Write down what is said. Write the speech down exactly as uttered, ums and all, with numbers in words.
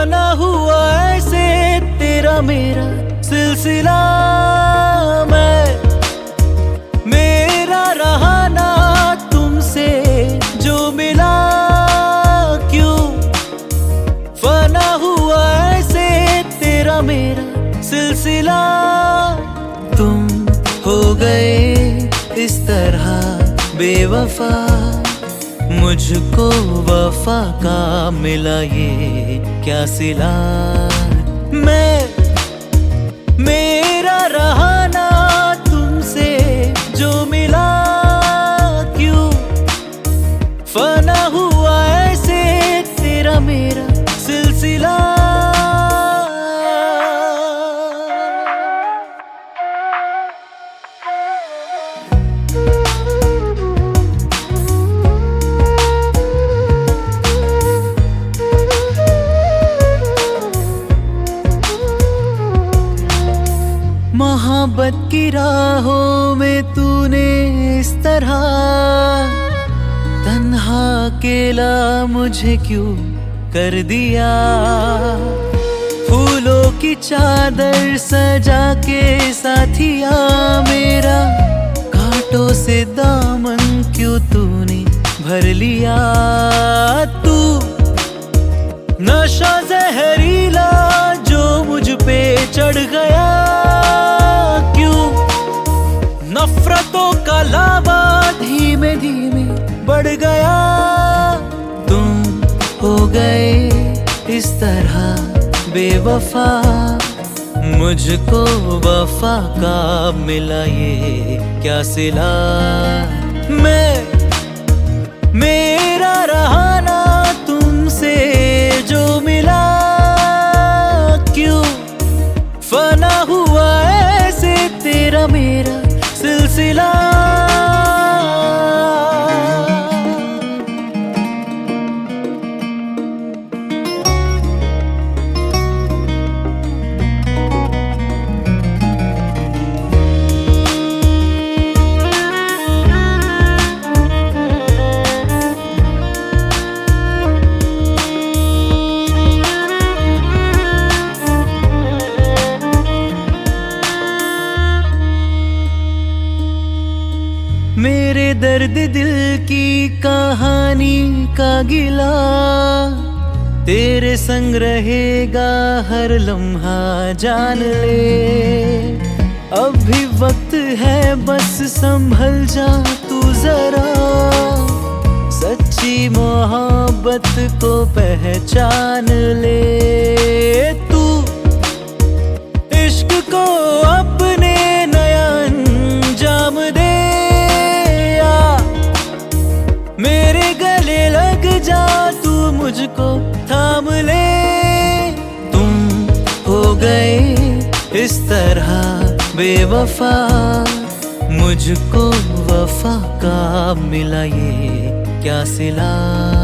फना हुआ ऐसे तेरा मेरा सिलसिला। मैं मेरा रहा ना तुमसे जो मिला, क्यों फना हुआ ऐसे तेरा मेरा सिलसिला। तुम हो गए इस तरह बेवफा, मुझको वफा का मिला ये क्या सिला। मैं मेरा रहा ना तुमसे जो मिला, क्यों फना हुआ ऐसे तेरा मेरा सिलसिला। मोहब्बत की राहों में तूने इस तरह तन्हा अकेला मुझे क्यों कर दिया। फूलों की चादर सजा के साथिया मेरा, कांटों से दामन क्यों तूने भर लिया। तू नशा जहरीला जो मुझ पे चढ़ गया, नफरतों का लावा धीमे धीमे बढ़ गया। तुम हो गए इस तरह बेवफा, मुझको वफा का मिला ये क्या सिला। मैं मेरा रहा ना तुमसे जो मिला, क्यों फना हुआ ऐसे तेरा मेरा सिलसिला। मेरे दर्द दिल की कहानी का गिला, तेरे संग रहेगा हर लम्हा जान ले। अब भी वक्त है बस संभल जा तू जरा, सच्ची मोहब्बत को पहचान ले। तू इश्क को अपने नया अंजाम दे, मेरे गले लग जा तू मुझको थाम ले। तुम हो गए इस तरह बेवफा, मुझको वफा का मिला ये क्या सिला।